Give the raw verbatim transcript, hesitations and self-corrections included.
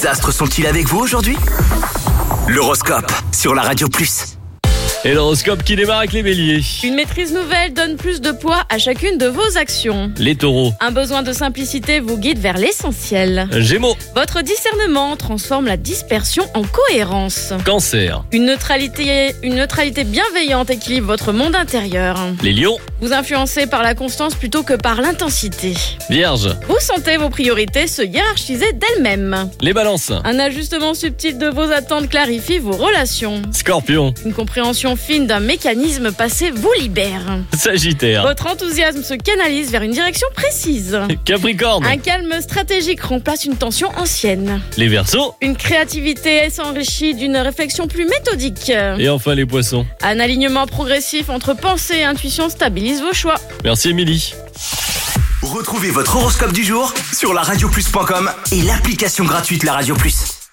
Les astres sont-ils avec vous aujourd'hui? L'horoscope sur la Radio Plus. Et l'horoscope qui démarre avec les béliers. Une maîtrise nouvelle donne plus de poids à chacune de vos actions. Les taureaux. Un besoin de simplicité vous guide vers l'essentiel. Gémeaux. Votre discernement transforme la dispersion en cohérence. Cancer. Une neutralité, une neutralité bienveillante équilibre votre monde intérieur. Les lions. Vous influencez par la constance plutôt que par l'intensité. Vierge. Vous sentez vos priorités se hiérarchiser d'elles-mêmes. Les balances. Un ajustement subtil de vos attentes clarifie vos relations. Scorpion. Une compréhension fine d'un mécanisme passé vous libère. Sagittaire. Votre enthousiasme se canalise vers une direction précise. Capricorne. Un calme stratégique remplace une tension ancienne. Les verseaux. Une créativité s'enrichit d'une réflexion plus méthodique. Et enfin les poissons. Un alignement progressif entre pensée et intuition stabilise vos choix. Merci Émilie. Retrouvez votre horoscope du jour sur la radio plus point com et l'application gratuite La Radio Plus.